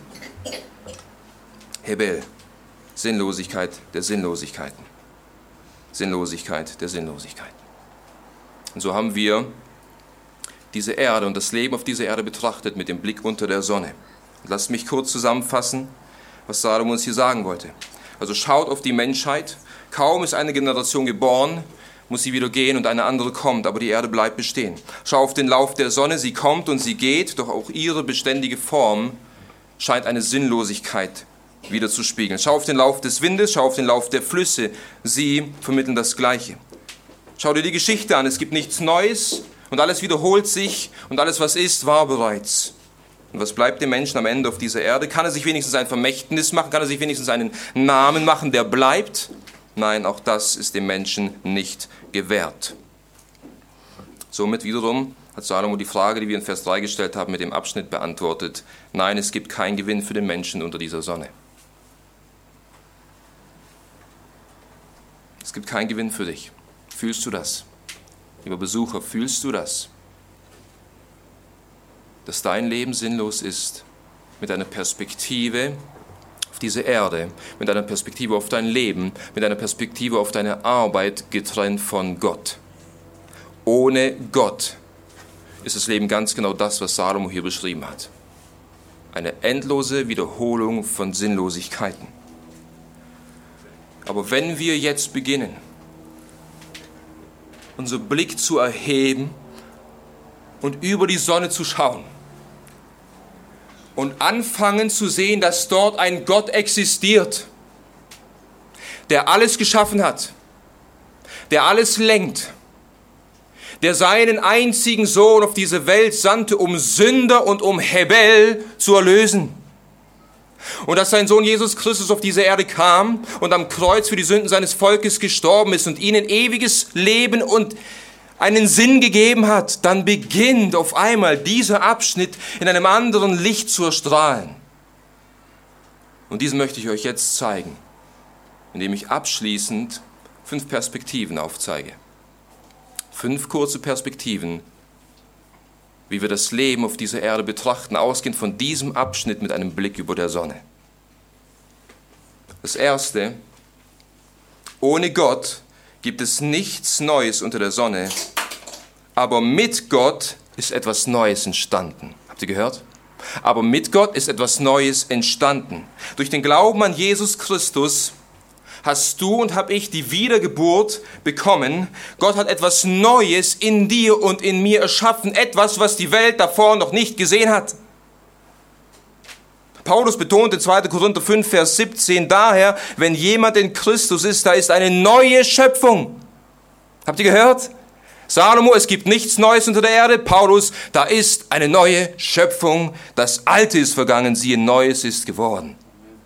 Hebel, Sinnlosigkeit der Sinnlosigkeiten. Sinnlosigkeit der Sinnlosigkeiten. Und so haben wir diese Erde und das Leben auf dieser Erde betrachtet mit dem Blick unter der Sonne. Und lasst mich kurz zusammenfassen, was Salomo uns hier sagen wollte. Also schaut auf die Menschheit. Kaum ist eine Generation geboren, muss sie wieder gehen und eine andere kommt, aber die Erde bleibt bestehen. Schau auf den Lauf der Sonne, sie kommt und sie geht, doch auch ihre beständige Form scheint eine Sinnlosigkeit wieder zu spiegeln. Schau auf den Lauf des Windes, schau auf den Lauf der Flüsse, sie vermitteln das Gleiche. Schau dir die Geschichte an, es gibt nichts Neues und alles wiederholt sich und alles, was ist, war bereits. Und was bleibt dem Menschen am Ende auf dieser Erde? Kann er sich wenigstens ein Vermächtnis machen? Kann er sich wenigstens einen Namen machen, der bleibt? Nein, auch das ist dem Menschen nicht gewährt. Somit wiederum hat Salomo die Frage, die wir in Vers drei gestellt haben, mit dem Abschnitt beantwortet. Nein, es gibt keinen Gewinn für den Menschen unter dieser Sonne. Es gibt keinen Gewinn für dich. Fühlst du das? Lieber Besucher, fühlst du das? Dass dein Leben sinnlos ist mit einer Perspektive auf diese Erde, mit einer Perspektive auf dein Leben, mit einer Perspektive auf deine Arbeit getrennt von Gott. Ohne Gott ist das Leben ganz genau das, was Salomo hier beschrieben hat. Eine endlose Wiederholung von Sinnlosigkeiten. Aber wenn wir jetzt beginnen, unseren Blick zu erheben und über die Sonne zu schauen und anfangen zu sehen, dass dort ein Gott existiert, der alles geschaffen hat, der alles lenkt, der seinen einzigen Sohn auf diese Welt sandte, um Sünder und um Hebel zu erlösen. Und dass sein Sohn Jesus Christus auf diese Erde kam und am Kreuz für die Sünden seines Volkes gestorben ist und ihnen ewiges Leben und einen Sinn gegeben hat, dann beginnt auf einmal dieser Abschnitt in einem anderen Licht zu erstrahlen. Und diesen möchte ich euch jetzt zeigen, indem ich abschließend fünf Perspektiven aufzeige. Fünf kurze Perspektiven, wie wir das Leben auf dieser Erde betrachten, ausgehend von diesem Abschnitt mit einem Blick über der Sonne. Das Erste: Ohne Gott gibt es nichts Neues unter der Sonne, aber mit Gott ist etwas Neues entstanden. Habt ihr gehört? Aber mit Gott ist etwas Neues entstanden. Durch den Glauben an Jesus Christus hast du und habe ich die Wiedergeburt bekommen. Gott hat etwas Neues in dir und in mir erschaffen, etwas, was die Welt davor noch nicht gesehen hat. Paulus betont in zweiter Korinther fünf, Vers siebzehn, daher, wenn jemand in Christus ist, da ist eine neue Schöpfung. Habt ihr gehört? Salomo, es gibt nichts Neues unter der Erde. Paulus, da ist eine neue Schöpfung. Das Alte ist vergangen, siehe, Neues ist geworden.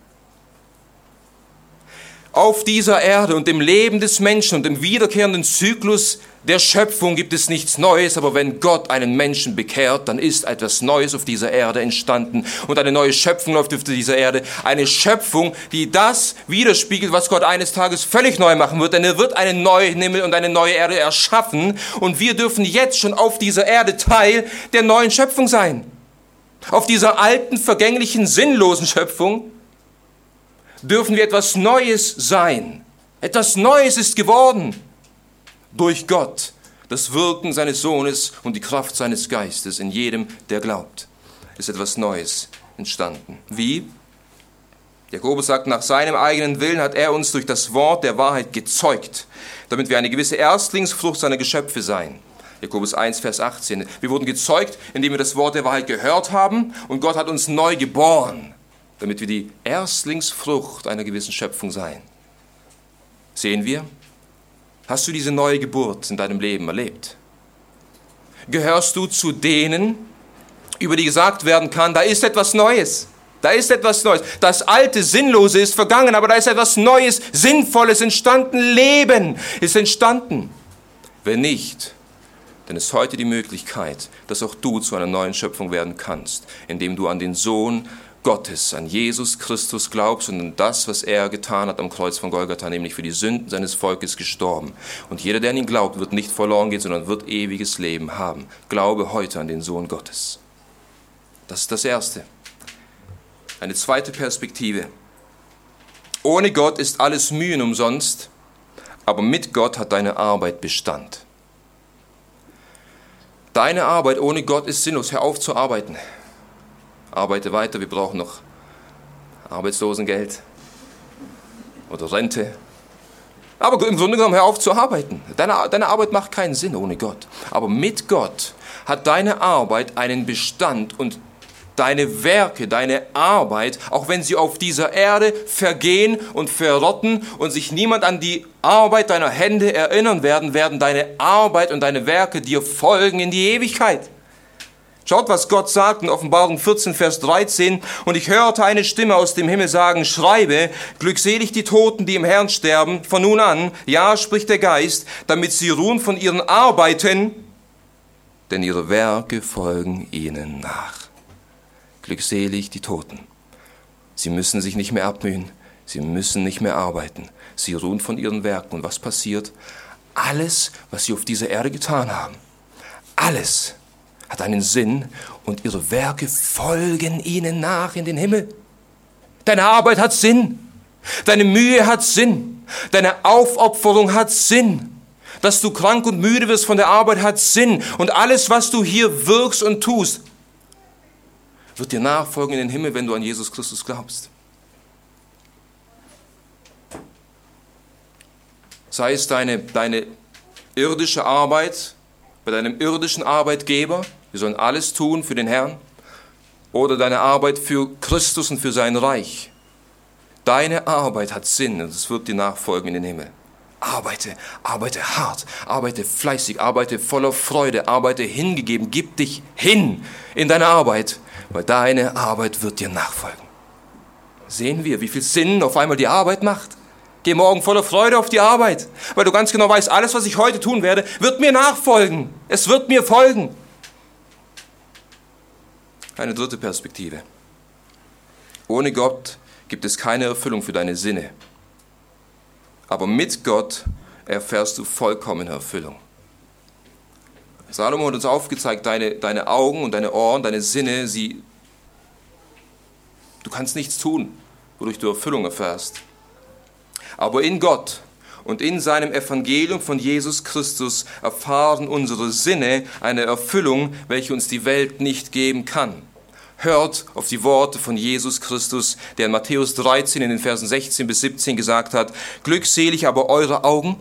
Auf dieser Erde und im Leben des Menschen und im wiederkehrenden Zyklus der Schöpfung gibt es nichts Neues, aber wenn Gott einen Menschen bekehrt, dann ist etwas Neues auf dieser Erde entstanden und eine neue Schöpfung läuft auf dieser Erde. Eine Schöpfung, die das widerspiegelt, was Gott eines Tages völlig neu machen wird, denn er wird einen neuen Himmel und eine neue Erde erschaffen und wir dürfen jetzt schon auf dieser Erde Teil der neuen Schöpfung sein. Auf dieser alten, vergänglichen, sinnlosen Schöpfung dürfen wir etwas Neues sein. Etwas Neues ist geworden durch Gott, das Wirken seines Sohnes und die Kraft seines Geistes in jedem, der glaubt. Ist etwas Neues entstanden. Wie? Jakobus sagt, nach seinem eigenen Willen hat er uns durch das Wort der Wahrheit gezeugt, damit wir eine gewisse Erstlingsfrucht seiner Geschöpfe seien. Jakobus eins, Vers achtzehn. Wir wurden gezeugt, indem wir das Wort der Wahrheit gehört haben und Gott hat uns neu geboren, damit wir die Erstlingsfrucht einer gewissen Schöpfung seien. Sehen wir? Hast du diese neue Geburt in deinem Leben erlebt? Gehörst du zu denen, über die gesagt werden kann, da ist etwas Neues, da ist etwas Neues. Das alte, Sinnlose ist vergangen, aber da ist etwas Neues, Sinnvolles entstanden, Leben ist entstanden. Wenn nicht, dann ist heute die Möglichkeit, dass auch du zu einer neuen Schöpfung werden kannst, indem du an den Sohn Gottes, an Jesus Christus glaubst und an das, was er getan hat am Kreuz von Golgatha, nämlich für die Sünden seines Volkes gestorben. Und jeder, der an ihn glaubt, wird nicht verloren gehen, sondern wird ewiges Leben haben. Glaube heute an den Sohn Gottes. Das ist das Erste. Eine zweite Perspektive. Ohne Gott ist alles Mühen umsonst, aber mit Gott hat deine Arbeit Bestand. Deine Arbeit ohne Gott ist sinnlos. Hör auf zu arbeiten. Arbeite weiter, wir brauchen noch Arbeitslosengeld oder Rente. Aber im Grunde genommen, hör auf zu arbeiten. Deine, deine Arbeit macht keinen Sinn ohne Gott. Aber mit Gott hat deine Arbeit einen Bestand und deine Werke, deine Arbeit, auch wenn sie auf dieser Erde vergehen und verrotten und sich niemand an die Arbeit deiner Hände erinnern werden, werden deine Arbeit und deine Werke dir folgen in die Ewigkeit. Schaut, was Gott sagt in Offenbarung vierzehn, Vers dreizehn. Und ich hörte eine Stimme aus dem Himmel sagen, schreibe, glückselig die Toten, die im Herrn sterben, von nun an, ja, spricht der Geist, damit sie ruhen von ihren Arbeiten, denn ihre Werke folgen ihnen nach. Glückselig die Toten. Sie müssen sich nicht mehr abmühen, sie müssen nicht mehr arbeiten. Sie ruhen von ihren Werken. Und was passiert? Alles, was sie auf dieser Erde getan haben, alles hat einen Sinn und ihre Werke folgen ihnen nach in den Himmel. Deine Arbeit hat Sinn, deine Mühe hat Sinn, deine Aufopferung hat Sinn. Dass du krank und müde wirst von der Arbeit hat Sinn und alles, was du hier wirkst und tust, wird dir nachfolgen in den Himmel, wenn du an Jesus Christus glaubst. Sei es deine, deine irdische Arbeit bei deinem irdischen Arbeitgeber, wir sollen alles tun für den Herrn, oder deine Arbeit für Christus und für sein Reich. Deine Arbeit hat Sinn und es wird dir nachfolgen in den Himmel. Arbeite, arbeite hart, arbeite fleißig, arbeite voller Freude, arbeite hingegeben, gib dich hin in deine Arbeit, weil deine Arbeit wird dir nachfolgen. Sehen wir, wie viel Sinn auf einmal die Arbeit macht? Geh morgen voller Freude auf die Arbeit, weil du ganz genau weißt, alles, was ich heute tun werde, wird mir nachfolgen. Es wird mir folgen. Eine dritte Perspektive. Ohne Gott gibt es keine Erfüllung für deine Sinne. Aber mit Gott erfährst du vollkommene Erfüllung. Salomo hat uns aufgezeigt, deine, deine Augen und deine Ohren, deine Sinne, sie, du kannst nichts tun, wodurch du Erfüllung erfährst. Aber in Gott und in seinem Evangelium von Jesus Christus erfahren unsere Sinne eine Erfüllung, welche uns die Welt nicht geben kann. Hört auf die Worte von Jesus Christus, der in Matthäus dreizehn in den Versen sechzehn bis siebzehn gesagt hat, glückselig aber eure Augen,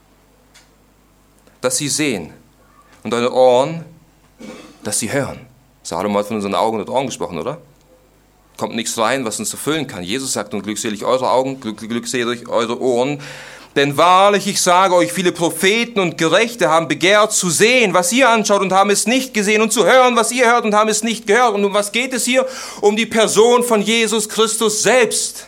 dass sie sehen, und eure Ohren, dass sie hören. Salomo hat von unseren Augen und Ohren gesprochen, oder? Kommt nichts rein, was uns erfüllen kann. Jesus sagt, und glückselig eure Augen, glück, glückselig eure Ohren. Denn wahrlich, ich sage euch, viele Propheten und Gerechte haben begehrt zu sehen, was ihr anschaut und haben es nicht gesehen, und zu hören, was ihr hört und haben es nicht gehört. Und um was geht es hier? Um die Person von Jesus Christus selbst.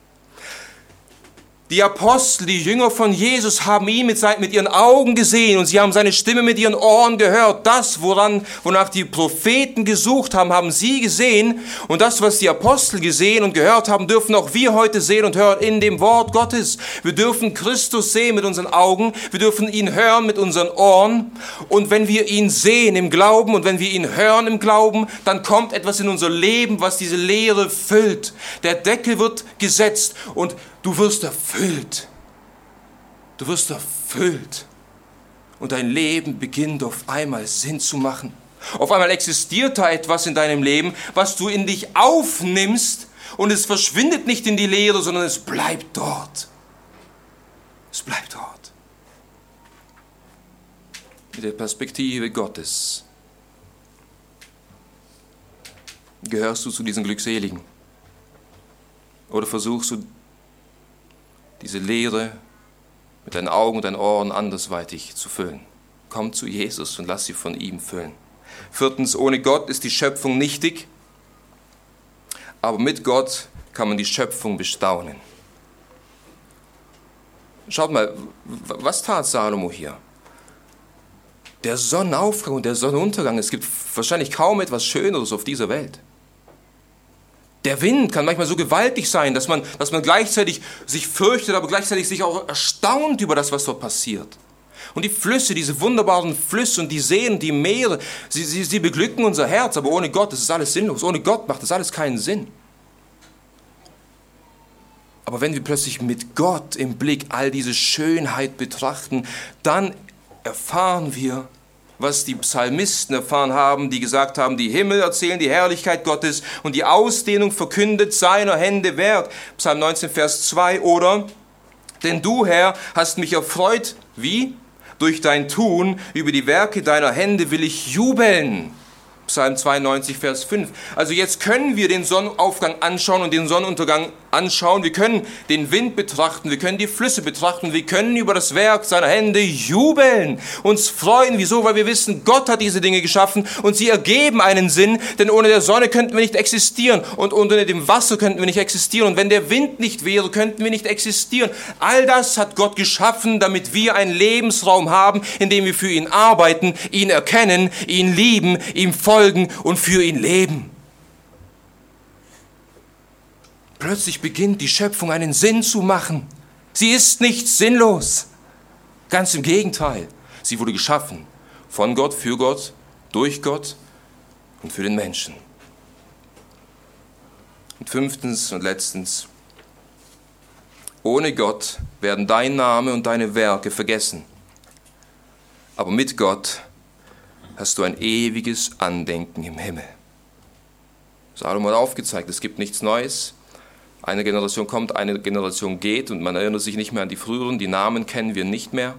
Die Apostel, die Jünger von Jesus, haben ihn mit, mit ihren Augen gesehen und sie haben seine Stimme mit ihren Ohren gehört. Das, woran, wonach die Propheten gesucht haben, haben sie gesehen. Und das, was die Apostel gesehen und gehört haben, dürfen auch wir heute sehen und hören in dem Wort Gottes. Wir dürfen Christus sehen mit unseren Augen, wir dürfen ihn hören mit unseren Ohren. Und wenn wir ihn sehen im Glauben und wenn wir ihn hören im Glauben, dann kommt etwas in unser Leben, was diese Leere füllt. Der Deckel wird gesetzt und du wirst erfüllt. Du wirst erfüllt. Und dein Leben beginnt auf einmal Sinn zu machen. Auf einmal existiert da etwas in deinem Leben, was du in dich aufnimmst und es verschwindet nicht in die Leere, sondern es bleibt dort. Es bleibt dort. Mit der Perspektive Gottes gehörst du zu diesen Glückseligen. Oder versuchst du diese Leere mit deinen Augen und deinen Ohren andersweitig zu füllen. Komm zu Jesus und lass sie von ihm füllen. Viertens, ohne Gott ist die Schöpfung nichtig, aber mit Gott kann man die Schöpfung bestaunen. Schaut mal, was tat Salomo hier? Der Sonnenaufgang und der Sonnenuntergang, es gibt wahrscheinlich kaum etwas Schöneres auf dieser Welt. Der Wind kann manchmal so gewaltig sein, dass man, dass man gleichzeitig sich fürchtet, aber gleichzeitig sich auch erstaunt über das, was dort passiert. Und die Flüsse, diese wunderbaren Flüsse und die Seen, die Meere, sie, sie, sie beglücken unser Herz, aber ohne Gott ist es alles sinnlos. Ohne Gott macht das alles keinen Sinn. Aber wenn wir plötzlich mit Gott im Blick all diese Schönheit betrachten, dann erfahren wir, was die Psalmisten erfahren haben, die gesagt haben, die Himmel erzählen die Herrlichkeit Gottes und die Ausdehnung verkündet seiner Hände Werk. Psalm neunzehn, Vers zwei, oder? Denn du, Herr, hast mich erfreut, wie? Durch dein Tun, über die Werke deiner Hände will ich jubeln. Psalm zweiundneunzig, Vers fünf. Also jetzt können wir den Sonnenaufgang anschauen und den Sonnenuntergang anschauen. Wir können den Wind betrachten, wir können die Flüsse betrachten, wir können über das Werk seiner Hände jubeln, uns freuen. Wieso? Weil wir wissen, Gott hat diese Dinge geschaffen und sie ergeben einen Sinn, denn ohne der Sonne könnten wir nicht existieren und ohne dem Wasser könnten wir nicht existieren und wenn der Wind nicht wäre, könnten wir nicht existieren. All das hat Gott geschaffen, damit wir einen Lebensraum haben, in dem wir für ihn arbeiten, ihn erkennen, ihn lieben, ihm folgen und für ihn leben. Plötzlich beginnt die Schöpfung einen Sinn zu machen. Sie ist nicht sinnlos. Ganz im Gegenteil. Sie wurde geschaffen von Gott, für Gott, durch Gott und für den Menschen. Und fünftens und letztens, ohne Gott werden dein Name und deine Werke vergessen. Aber mit Gott hast du ein ewiges Andenken im Himmel. Salomo hat aufgezeigt, es gibt nichts Neues. Eine Generation kommt, eine Generation geht und man erinnert sich nicht mehr an die früheren, die Namen kennen wir nicht mehr.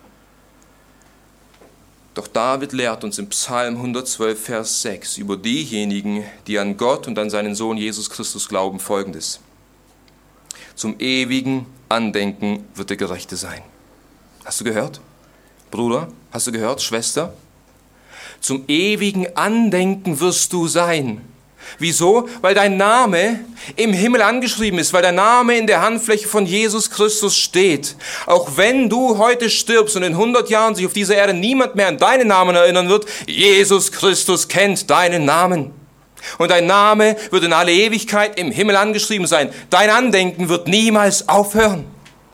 Doch David lehrt uns im Psalm hundertzwölf, Vers sechs über diejenigen, die an Gott und an seinen Sohn Jesus Christus glauben, Folgendes. Zum ewigen Andenken wird der Gerechte sein. Hast du gehört? Bruder, hast du gehört? Schwester? Zum ewigen Andenken wirst du sein. Wieso? Weil dein Name im Himmel angeschrieben ist, weil dein Name in der Handfläche von Jesus Christus steht. Auch wenn du heute stirbst und in hundert Jahren sich auf dieser Erde niemand mehr an deinen Namen erinnern wird, Jesus Christus kennt deinen Namen. Und dein Name wird in alle Ewigkeit im Himmel angeschrieben sein. Dein Andenken wird niemals aufhören.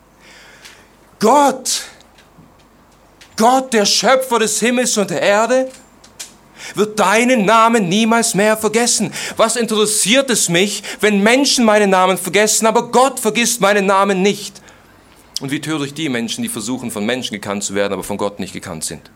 Gott, Gott, der Schöpfer des Himmels und der Erde, wird deinen Namen niemals mehr vergessen. Was interessiert es mich, wenn Menschen meinen Namen vergessen, aber Gott vergisst meinen Namen nicht? Und wie töricht die Menschen, die versuchen, von Menschen gekannt zu werden, aber von Gott nicht gekannt sind.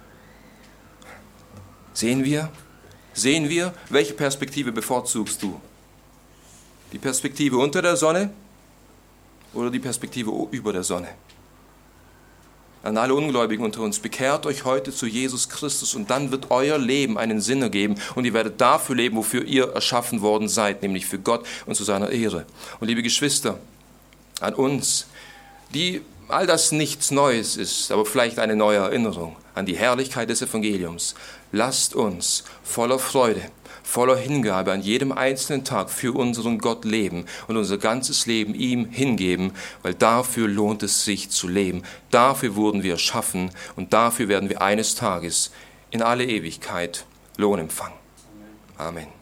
Sehen wir? Sehen wir, welche Perspektive bevorzugst du? Die Perspektive unter der Sonne oder die Perspektive über der Sonne? An alle Ungläubigen unter uns, bekehrt euch heute zu Jesus Christus und dann wird euer Leben einen Sinn ergeben und ihr werdet dafür leben, wofür ihr erschaffen worden seid, nämlich für Gott und zu seiner Ehre. Und liebe Geschwister, an uns, die all das nichts Neues ist, aber vielleicht eine neue Erinnerung an die Herrlichkeit des Evangeliums, lasst uns voller Freude, voller Hingabe an jedem einzelnen Tag für unseren Gott leben und unser ganzes Leben ihm hingeben, weil dafür lohnt es sich zu leben. Dafür wurden wir erschaffen und dafür werden wir eines Tages in alle Ewigkeit Lohn empfangen. Amen.